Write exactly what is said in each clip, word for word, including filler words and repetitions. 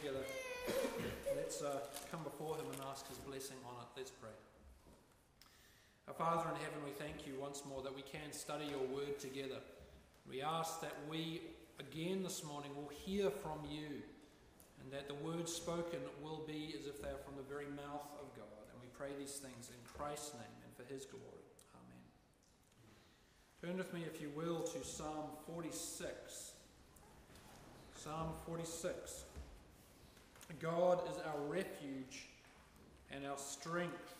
together, let's uh, come before him and ask his blessing on it. Let's pray. Our Father in heaven, we thank you once more that we can study your word together. We ask that we, again this morning, will hear from you, and that the words spoken will be as if they are from the very mouth of God. And we pray these things in Christ's name and for his glory. Amen. Turn with me, if you will, to Psalm forty-six. Psalm forty-six. God is our refuge and our strength.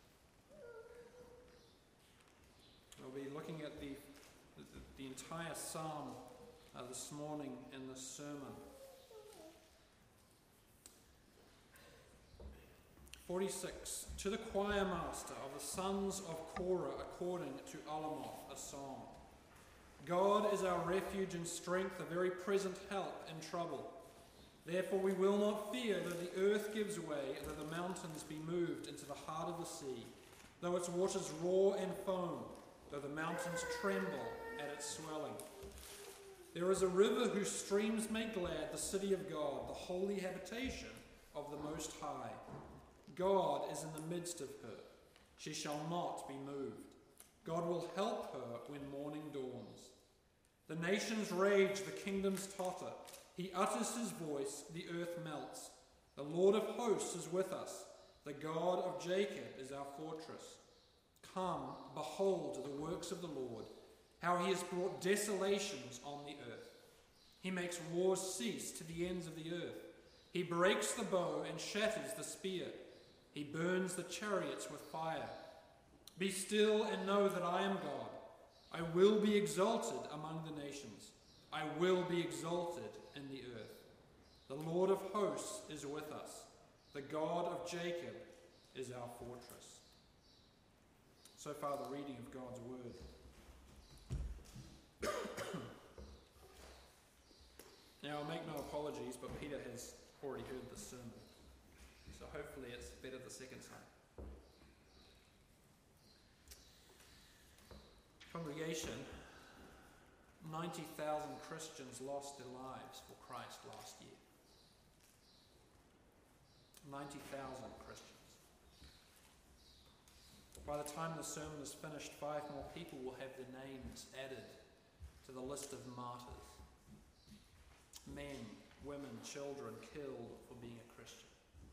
We'll be looking at the, the, the entire psalm uh, this morning in this sermon. forty-six. To the choir master of the sons of Korah, according to Alamoth, a song. God is our refuge and strength, a very present help in trouble. Therefore we will not fear, though the earth gives way, though the mountains be moved into the heart of the sea, though its waters roar and foam, though the mountains tremble at its swelling. There is a river whose streams make glad the city of God, the holy habitation of the Most High. God is in the midst of her. She shall not be moved. God will help her when morning dawns. The nations rage, the kingdoms totter. He utters his voice, the earth melts. The Lord of hosts is with us. The God of Jacob is our fortress. Come, behold the works of the Lord, how he has brought desolations on the earth. He makes wars cease to the ends of the earth. He breaks the bow and shatters the spear. He burns the chariots with fire. Be still and know that I am God. I will be exalted among the nations. I will be exalted in the earth. The Lord of hosts is with us. The God of Jacob is our fortress. So far, the reading of God's word. Now, I'll make no apologies, but Peter has already heard the sermon. So hopefully it's better the second time. Congregation, ninety thousand Christians lost their lives for Christ last year. ninety thousand Christians. By the time the sermon is finished, five more people will have their names added to the list of martyrs. Men, women, children killed for being a Christian.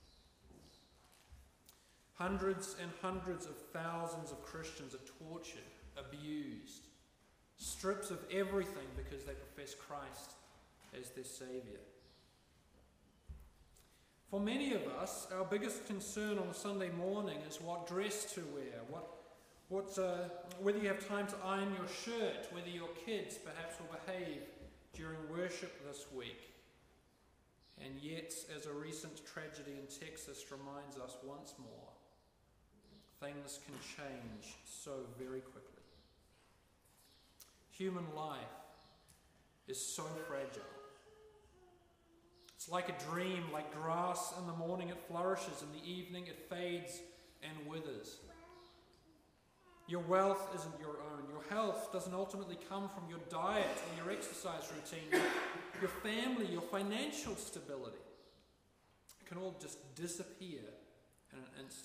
Hundreds and hundreds of thousands of Christians are tortured, abused, stripped of everything because they profess Christ as their Saviour. For many of us, our biggest concern on a Sunday morning is what dress to wear, what, what, uh, whether you have time to iron your shirt, whether your kids perhaps will behave during worship this week. And yet, as a recent tragedy in Texas reminds us once more, things can change so very quickly. Human life is so fragile. It's like a dream, like grass in the morning it flourishes, in the evening it fades and withers. Your wealth isn't your own. Your health doesn't ultimately come from your diet or your exercise routine. Your, your family, your financial stability, it can all just disappear in an instant.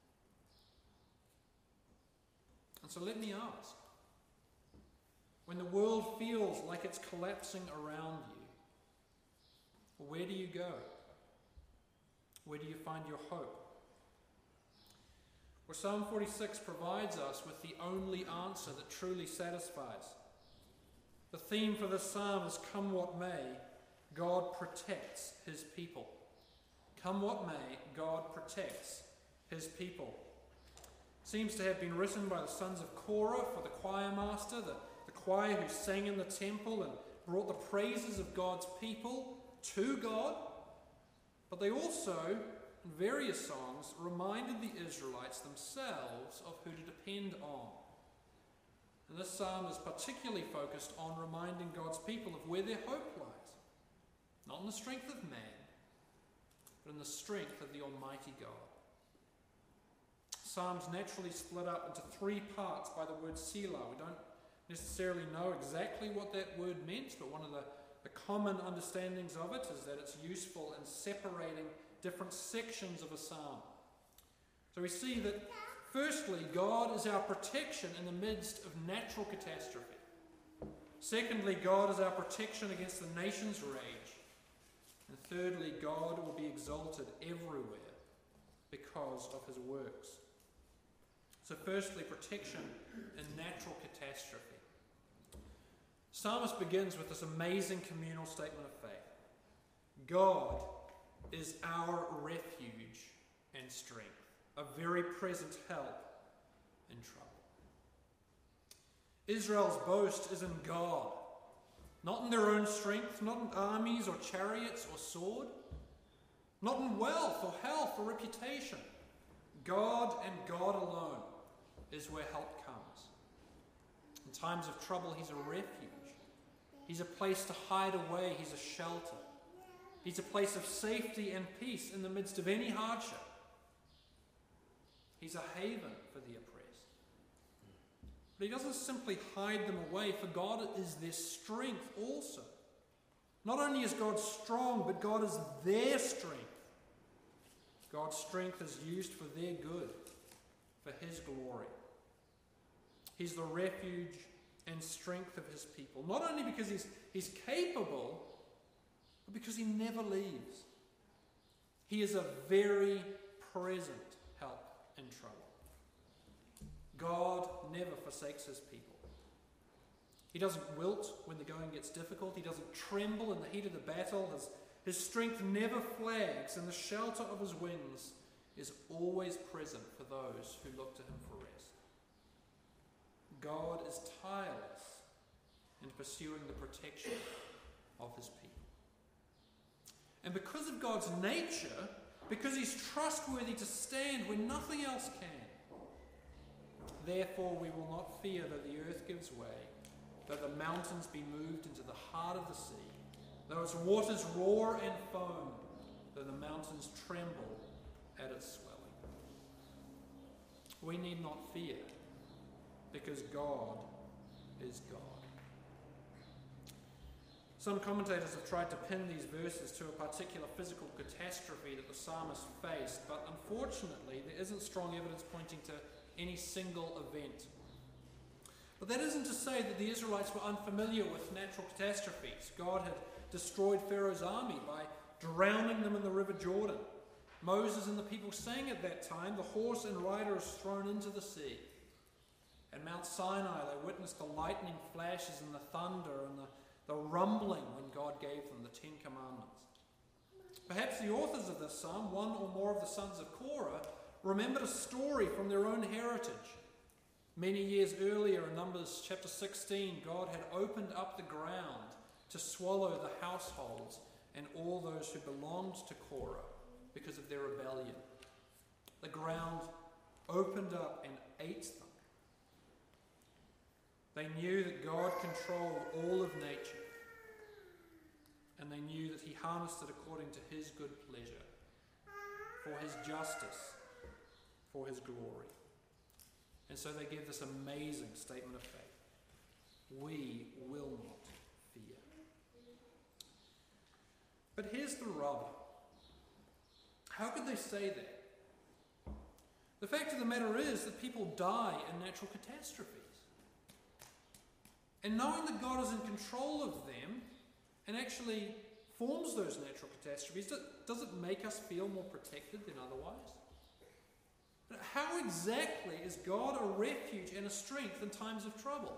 And so let me ask, when the world feels like it's collapsing around you, where do you go? Where do you find your hope? Well, Psalm forty-six provides us with the only answer that truly satisfies. The theme for this psalm is, come what may, God protects his people. Come what may, God protects his people. Seems to have been written by the sons of Korah for the choir master, the, the choir who sang in the temple and brought the praises of God's people to God. But they also, in various songs, reminded the Israelites themselves of who to depend on. And this psalm is particularly focused on reminding God's people of where their hope lies. Not in the strength of man, but in the strength of the Almighty God. Psalms naturally split up into three parts by the word Selah. We don't necessarily know exactly what that word meant, but one of the the common understandings of it is that it's useful in separating different sections of a psalm. So we see that, firstly, God is our protection in the midst of natural catastrophe. Secondly, God is our protection against the nation's rage. And thirdly, God will be exalted everywhere because of his works. So firstly, protection in natural catastrophe. Psalmist begins with this amazing communal statement of faith. God is our refuge and strength, a very present help in trouble. Israel's boast is in God, not in their own strength, not in armies or chariots or sword, not in wealth or health or reputation. God and God alone is where help comes. In times of trouble, he's a refuge. He's a place to hide away. He's a shelter. He's a place of safety and peace in the midst of any hardship. He's a haven for the oppressed. But he doesn't simply hide them away, for God is their strength also. Not only is God strong, but God is their strength. God's strength is used for their good, for his glory. He's the refuge and strength of his people, not only because he's, he's capable, but because he never leaves. He is a very present help in trouble. God never forsakes his people. He doesn't wilt when the going gets difficult. He doesn't tremble in the heat of the battle. His, his strength never flags, and the shelter of his wings is always present for those who look to him for rest. God is tireless in pursuing the protection of his people. And because of God's nature, because he's trustworthy to stand when nothing else can, therefore we will not fear though the earth gives way, though the mountains be moved into the heart of the sea, though its waters roar and foam, though the mountains tremble at its swelling. We need not fear, because God is God. Some commentators have tried to pin these verses to a particular physical catastrophe that the psalmist faced, but unfortunately there isn't strong evidence pointing to any single event. But that isn't to say that the Israelites were unfamiliar with natural catastrophes. God had destroyed Pharaoh's army by drowning them in the river Jordan. Moses and the people sang at that time, the horse and rider is thrown into the sea. At Mount Sinai they witnessed the lightning flashes and the thunder and the, the rumbling when God gave them the Ten Commandments. Perhaps the authors of this psalm, one or more of the sons of Korah, remembered a story from their own heritage. Many years earlier in Numbers chapter sixteen, God had opened up the ground to swallow the households and all those who belonged to Korah because of their rebellion. The ground opened up and ate them. They knew that God controlled all of nature, and they knew that he harnessed it according to his good pleasure, for his justice, for his glory. And so they give this amazing statement of faith. We will not fear. But here's the rub. How could they say that? The fact of the matter is that people die in natural catastrophes. And knowing that God is in control of them and actually forms those natural catastrophes, does it make us feel more protected than otherwise? How exactly is God a refuge and a strength in times of trouble?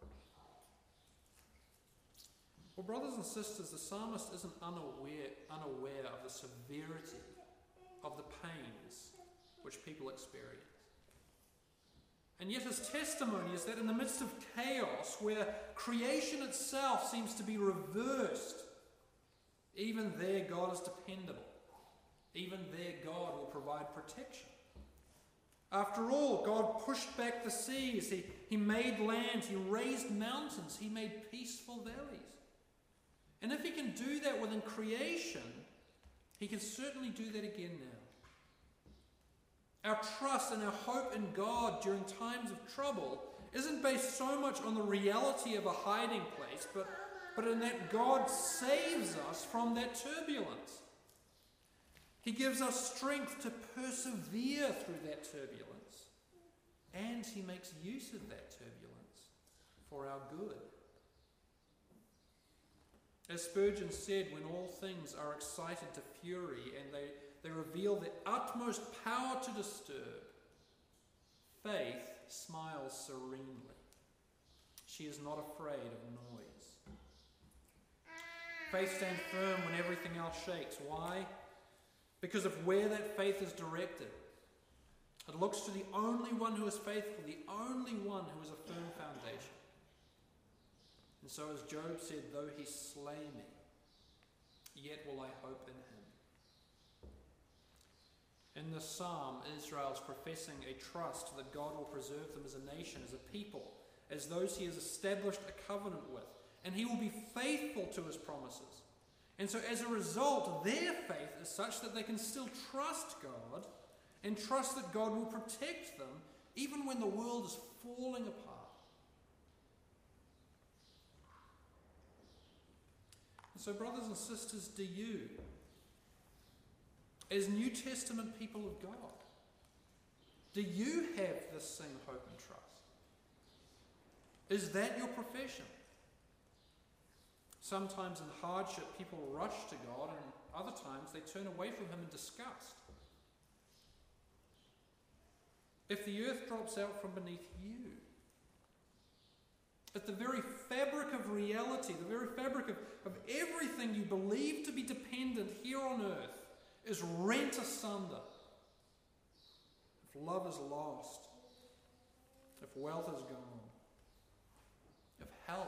Well, brothers and sisters, the psalmist isn't unaware, unaware of the severity of the pains which people experience. And yet his testimony is that in the midst of chaos, where creation itself seems to be reversed, even there God is dependable. Even there God will provide protection. After all, God pushed back the seas, he, he made land, he raised mountains, he made peaceful valleys. And if he can do that within creation, he can certainly do that again now. Our trust and our hope in God during times of trouble isn't based so much on the reality of a hiding place, but but in that God saves us from that turbulence. He gives us strength to persevere through that turbulence, and He makes use of that turbulence for our good. As Spurgeon said, when all things are excited to fury and they, they reveal their utmost power to disturb, faith smiles serenely. She is not afraid of noise. Faith stands firm when everything else shakes. Why? Because of where that faith is directed. It looks to the only one who is faithful, the only one who is a firm foundation. And so as Job said, though he slay me, yet will I hope in him. In this psalm, Israel is professing a trust that God will preserve them as a nation, as a people, as those He has established a covenant with, and He will be faithful to His promises. And so as a result, their faith is such that they can still trust God and trust that God will protect them even when the world is falling apart. And so, brothers and sisters, do you, as New Testament people of God, do you have this same hope and trust? Is that your profession? Sometimes in hardship people rush to God, and other times they turn away from Him in disgust. If the earth drops out from beneath you, if the very fabric of reality, the very fabric of, of everything you believe to be dependent here on earth is rent asunder, if love is lost, if wealth is gone, if health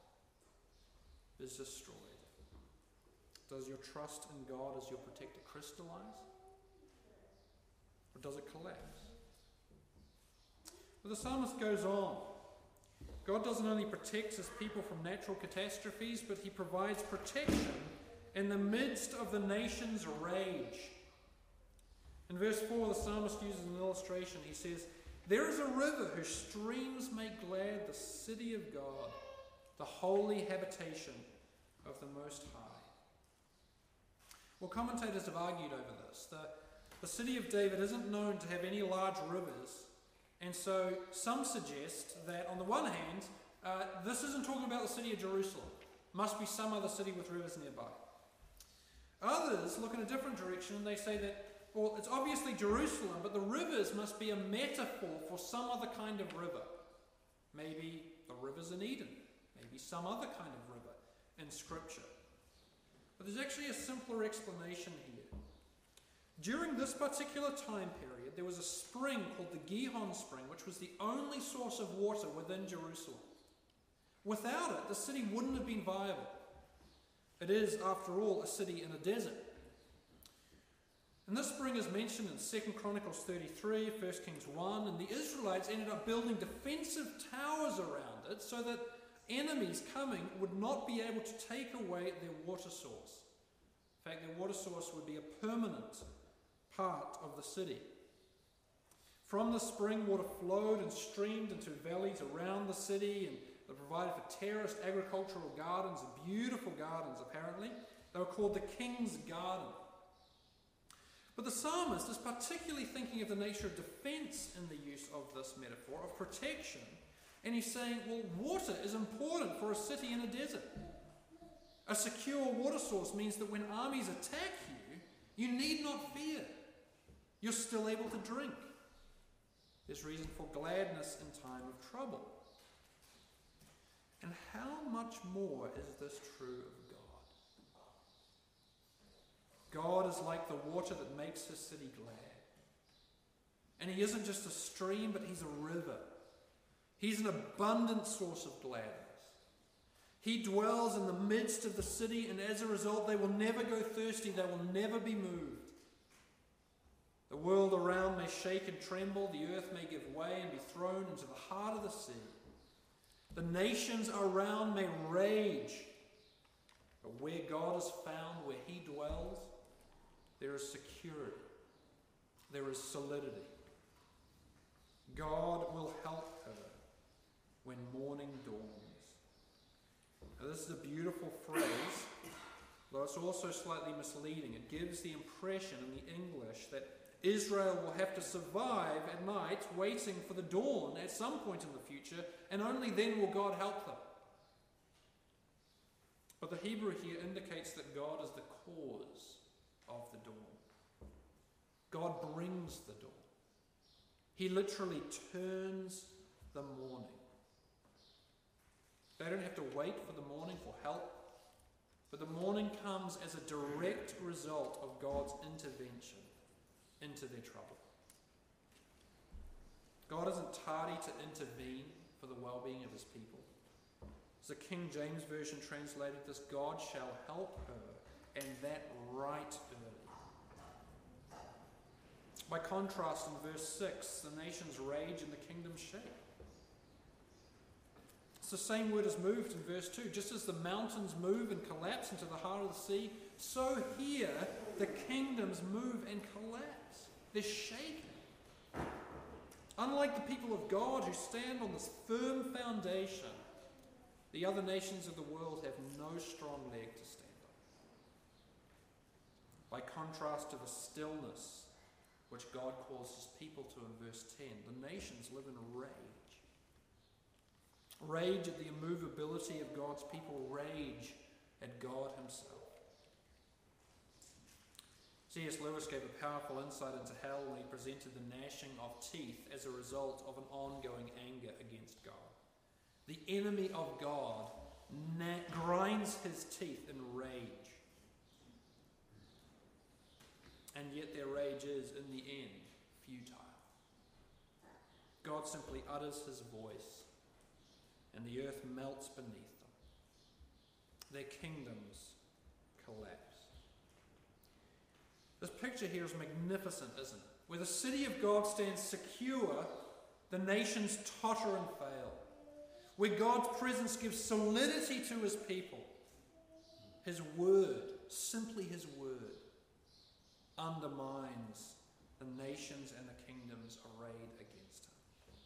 is destroyed, does your trust in God as your protector crystallize? Or does it collapse? But the psalmist goes on. God doesn't only protect His people from natural catastrophes, but He provides protection in the midst of the nation's rage. In verse four, the psalmist uses an illustration. He says, "There is a river whose streams make glad the city of God, the holy habitation of the Most High." Well, commentators have argued over this. The, the city of David isn't known to have any large rivers, and so some suggest that on the one hand, uh, this isn't talking about the city of Jerusalem. Must be some other city with rivers nearby. Others look in a different direction and they say that, well, it's obviously Jerusalem, but the rivers must be a metaphor for some other kind of river. Maybe the rivers in Eden. Maybe some other kind of river in Scripture. But there's actually a simpler explanation here. During this particular time period, there was a spring called the Gihon Spring, which was the only source of water within Jerusalem. Without it, the city wouldn't have been viable. It is, after all, a city in a desert. And this spring is mentioned in Second Chronicles thirty-three, First Kings one, and the Israelites ended up building defensive towers around it so that enemies coming would not be able to take away their water source. In fact, their water source would be a permanent part of the city. From the spring, water flowed and streamed into valleys around the city, and they provided for terraced agricultural gardens, beautiful gardens apparently. They were called the King's Garden. But the psalmist is particularly thinking of the nature of defense in the use of this metaphor, of protection. And he's saying, well, water is important for a city in a desert. A secure water source means that when armies attack you, you need not fear. You're still able to drink. There's reason for gladness in time of trouble. And how much more is this true of God? God is like the water that makes His city glad. And He isn't just a stream, but He's a river. He's an abundant source of gladness. He dwells in the midst of the city, and as a result, they will never go thirsty. They will never be moved. The world around may shake and tremble. The earth may give way and be thrown into the heart of the sea. The nations around may rage. But where God is found, where He dwells, there is security. There is solidity. God will help her when morning dawns. Now, this this is a beautiful phrase, though it's also slightly misleading. It gives the impression in the English that Israel will have to survive at night waiting for the dawn at some point in the future, and only then will God help them. But the Hebrew here indicates that God is the cause of the dawn. God brings the dawn. He literally turns the morning. They don't have to wait for the morning for help, but the morning comes as a direct result of God's intervention into their trouble. God isn't tardy to intervene for the well-being of his people. As the King James Version translated this, God shall help her, and that right early. By contrast, in verse six, the nations rage and the kingdoms shake. It's the same word as moved in verse two. Just as the mountains move and collapse into the heart of the sea, so here the kingdoms move and collapse. They're shaken. Unlike the people of God who stand on this firm foundation, the other nations of the world have no strong leg to stand on. By contrast to the stillness which God calls his people to in verse ten, the nations live in rage. Rage at the immovability of God's people, rage at God himself. C S Lewis gave a powerful insight into hell when he presented the gnashing of teeth as a result of an ongoing anger against God. The enemy of God na- grinds his teeth in rage. And yet their rage is, in the end, futile. God simply utters his voice, and the earth melts beneath them. Their kingdoms collapse. This picture here is magnificent, isn't it? Where the city of God stands secure, the nations totter and fail. Where God's presence gives solidity to his people, his word, simply his word, undermines the nations and the kingdoms arrayed against him.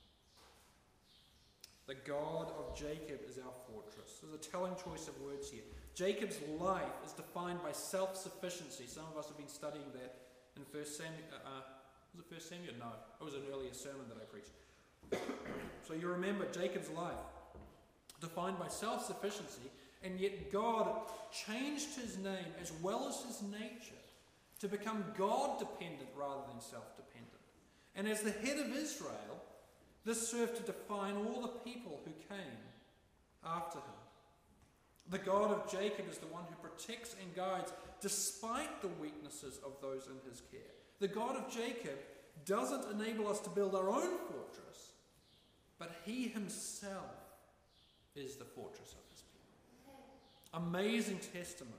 The God of Jacob is our fortress. There's a telling choice of words here. Jacob's life is defined by self-sufficiency. Some of us have been studying that in First Samuel. Uh, was it First Samuel? No, it was an earlier sermon that I preached. So you remember Jacob's life defined by self-sufficiency, and yet God changed his name as well as his nature to become God-dependent rather than self-dependent. And as the head of Israel, this served to define all the people who came after him. The God of Jacob is the one who protects and guides despite the weaknesses of those in his care. The God of Jacob doesn't enable us to build our own fortress, but he himself is the fortress of his people. Amazing testimony.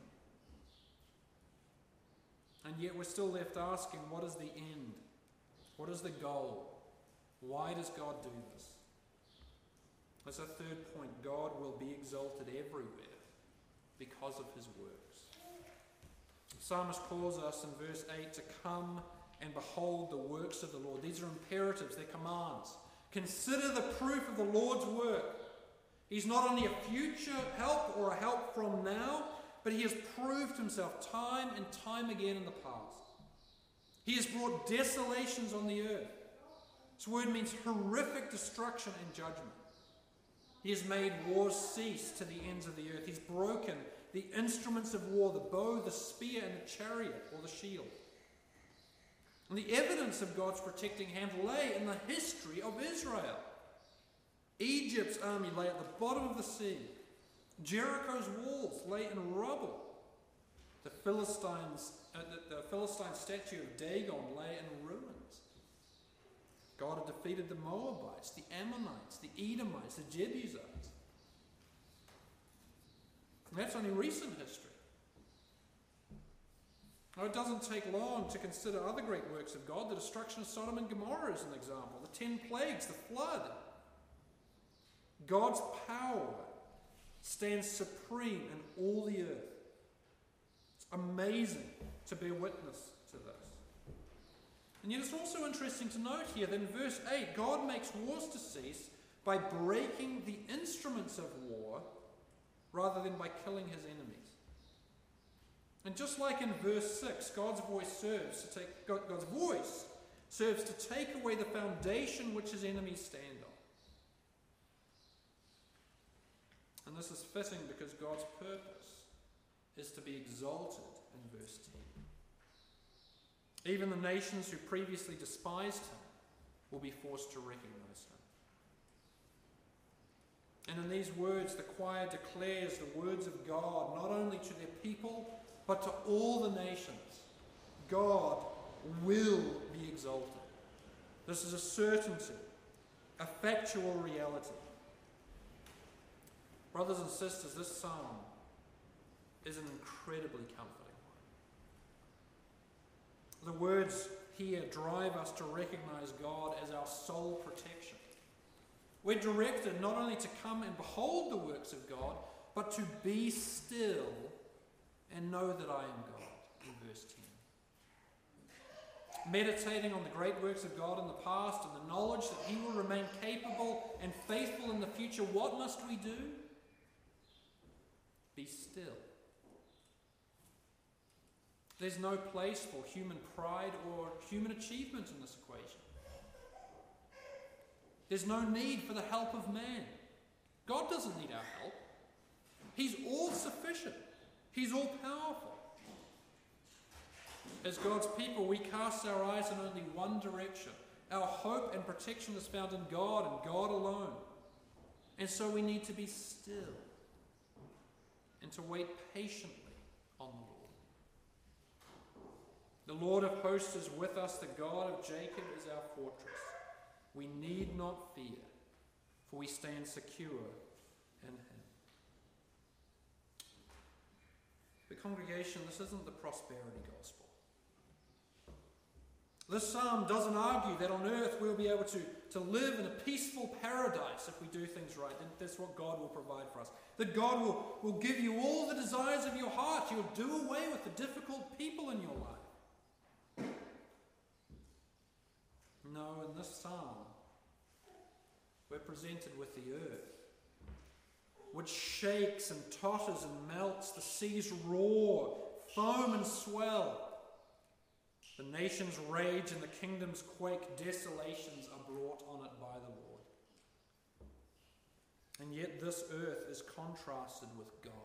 And yet we're still left asking, what is the end? What is the goal? Why does God do this? As a third point, God will be exalted everywhere because of his works. The psalmist calls us in verse eight to come and behold the works of the Lord. These are imperatives, they're commands. Consider the proof of the Lord's work. He's not only a future help or a help from now, but he has proved himself time and time again in the past. He has brought desolations on the earth. This word means horrific destruction and judgment. He has made wars cease to the ends of the earth. He's broken the instruments of war, the bow, the spear, and the chariot, or the shield. And the evidence of God's protecting hand lay in the history of Israel. Egypt's army lay at the bottom of the sea. Jericho's walls lay in rubble. The Philistines, uh, the, the Philistine statue of Dagon lay in ruins. God had defeated the Moabites, the Ammonites, the Edomites, the Jebusites. And that's only recent history. Now, it doesn't take long to consider other great works of God. The destruction of Sodom and Gomorrah is an example. The ten plagues, the flood. God's power stands supreme in all the earth. It's amazing to bear witness to this. And yet it's also interesting to note here that in verse eight, God makes wars to cease by breaking the instruments of war rather than by killing his enemies. And just like in verse six, God's voice serves to take God's voice serves to take away the foundation which his enemies stand on. And this is fitting because God's purpose is to be exalted in verse ten. Even the nations who previously despised him will be forced to recognize him. And in these words, the choir declares the words of God not only to their people, but to all the nations. God will be exalted. This is a certainty, a factual reality. Brothers and sisters, this psalm is an incredibly comforting one. The words here drive us to recognize God as our sole protection. We're directed not only to come and behold the works of God, but to be still and know that I am God, in verse ten. Meditating on the great works of God in the past and the knowledge that he will remain capable and faithful in the future, what must we do? Be still. There's no place for human pride or human achievement in this equation. There's no need for the help of man. God doesn't need our help. He's all sufficient. He's all powerful. As God's people, we cast our eyes in only one direction. Our hope and protection is found in God and God alone. And so we need to be still and to wait patiently on the Lord. The Lord of hosts is with us. The God of Jacob is our fortress. We need not fear, for we stand secure in him. The congregation, this isn't the prosperity gospel. This psalm doesn't argue that on earth we'll be able to, to live in a peaceful paradise if we do things right. And that's what God will provide for us. That God will, will give you all the desires of your heart. He'll do away with the difficult people in your life. No, in this psalm, we're presented with the earth, which shakes and totters and melts. The seas roar, foam and swell. The nations rage and the kingdoms quake. Desolations are brought on it by the Lord. And yet this earth is contrasted with God,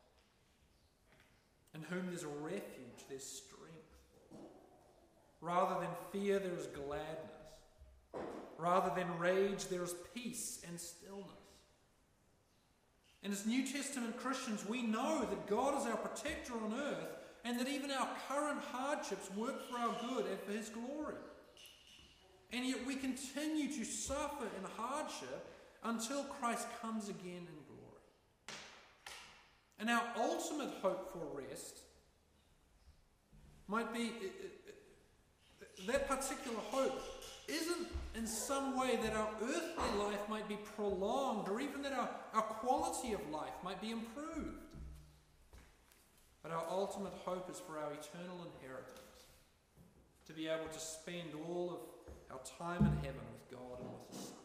in whom there's a refuge, there's strength. Rather than fear, there is gladness. Rather than rage, there is peace and stillness. And as New Testament Christians, we know that God is our protector on earth, and that even our current hardships work for our good and for his glory. And yet we continue to suffer in hardship until Christ comes again in glory. And our ultimate hope for rest might be, that particular hope isn't in some way that our earthly life might be prolonged, or even that our, our quality of life might be improved. But our ultimate hope is for our eternal inheritance, to be able to spend all of our time in heaven with God and with his Son.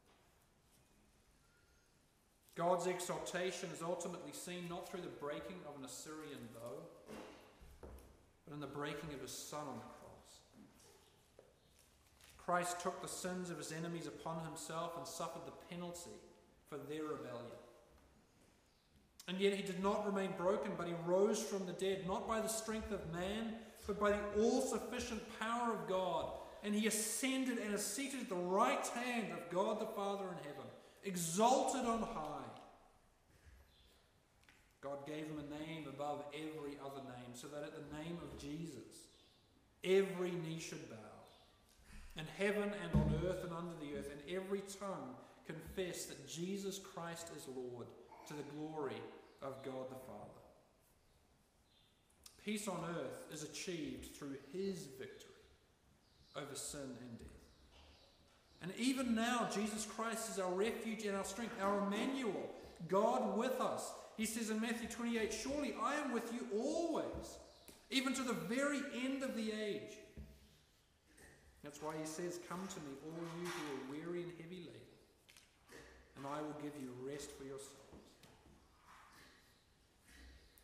God's exaltation is ultimately seen not through the breaking of an Assyrian bow, but in the breaking of his Son on the cross. Christ took the sins of his enemies upon himself and suffered the penalty for their rebellion. And yet he did not remain broken, but he rose from the dead, not by the strength of man, but by the all-sufficient power of God. And he ascended and is seated at the right hand of God the Father in heaven, exalted on high. God gave him a name above every other name, so that at the name of Jesus, every knee should bow, in heaven and on earth and under the earth, and every tongue confess that Jesus Christ is Lord, to the glory of God the Father. Peace on earth is achieved through his victory over sin and death. And even now, Jesus Christ is our refuge and our strength, our Emmanuel, God with us. He says in Matthew twenty-eight, "Surely I am with you always, even to the very end of the age." That's why he says, "Come to me, all you who are weary and heavy laden, and I will give you rest for your souls."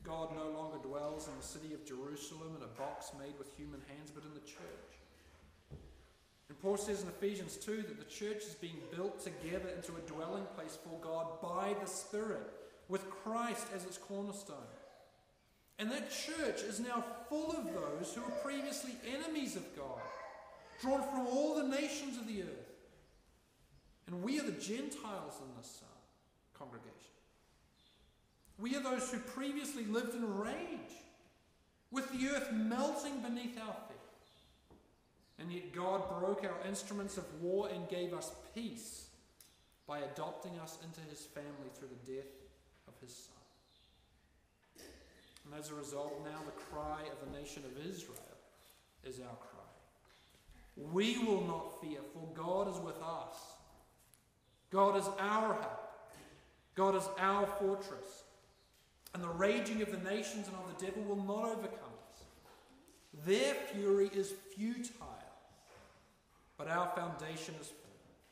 God no longer dwells in the city of Jerusalem in a box made with human hands, but in the church. And Paul says in Ephesians two that the church is being built together into a dwelling place for God by the Spirit, with Christ as its cornerstone. And that church is now full of those who were previously enemies of God, drawn from all the nations of the earth. And we are the Gentiles in this uh, congregation. We are those who previously lived in rage, with the earth melting beneath our feet. And yet God broke our instruments of war and gave us peace by adopting us into his family through the death of his Son. And as a result, now the cry of the nation of Israel is our cry. We will not fear, for God is with us. God is our help. God is our fortress. And the raging of the nations and of the devil will not overcome us. Their fury is futile, but our foundation is firm.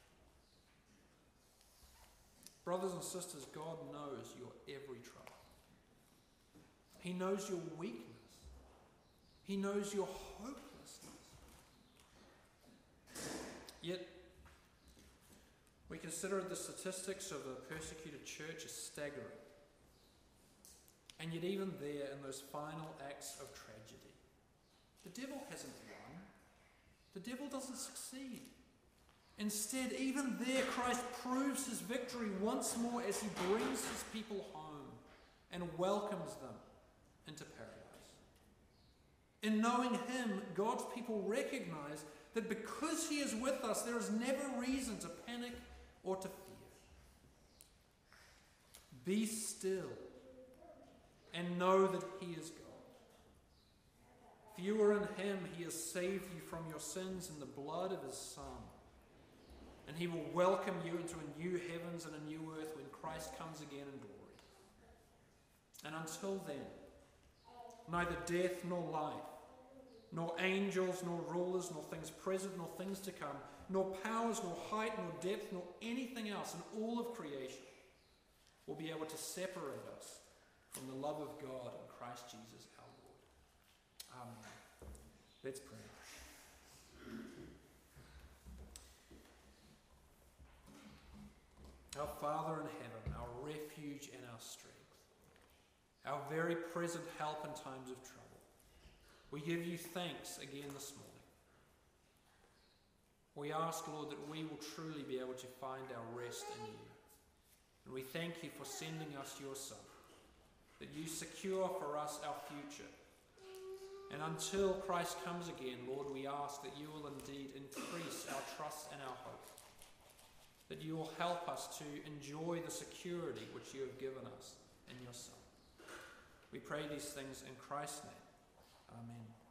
Brothers and sisters, God knows your every trouble. He knows your weakness. He knows your hopelessness. Yet, we consider the statistics of the persecuted church as staggering. And yet even there, in those final acts of tragedy, the devil hasn't won. The devil doesn't succeed. Instead, even there, Christ proves his victory once more as he brings his people home and welcomes them into paradise. In knowing him, God's people recognize that because he is with us, there is never reason to panic or to fear. Be still and know that he is God. If you are in him, he has saved you from your sins in the blood of his Son. And he will welcome you into a new heavens and a new earth when Christ comes again in glory. And until then, neither death nor life, nor angels, nor rulers, nor things present, nor things to come, nor powers, nor height, nor depth, nor anything else in all of creation will be able to separate us from the love of God in Christ Jesus our Lord. Amen. Let's pray. Our Father in heaven, our refuge and our strength, our very present help in times of trouble, we give you thanks again this morning. We ask, Lord, that we will truly be able to find our rest in you. And we thank you for sending us your Son, that you secure for us our future. And until Christ comes again, Lord, we ask that you will indeed increase our trust and our hope, that you will help us to enjoy the security which you have given us in your Son. We pray these things in Christ's name. Amen.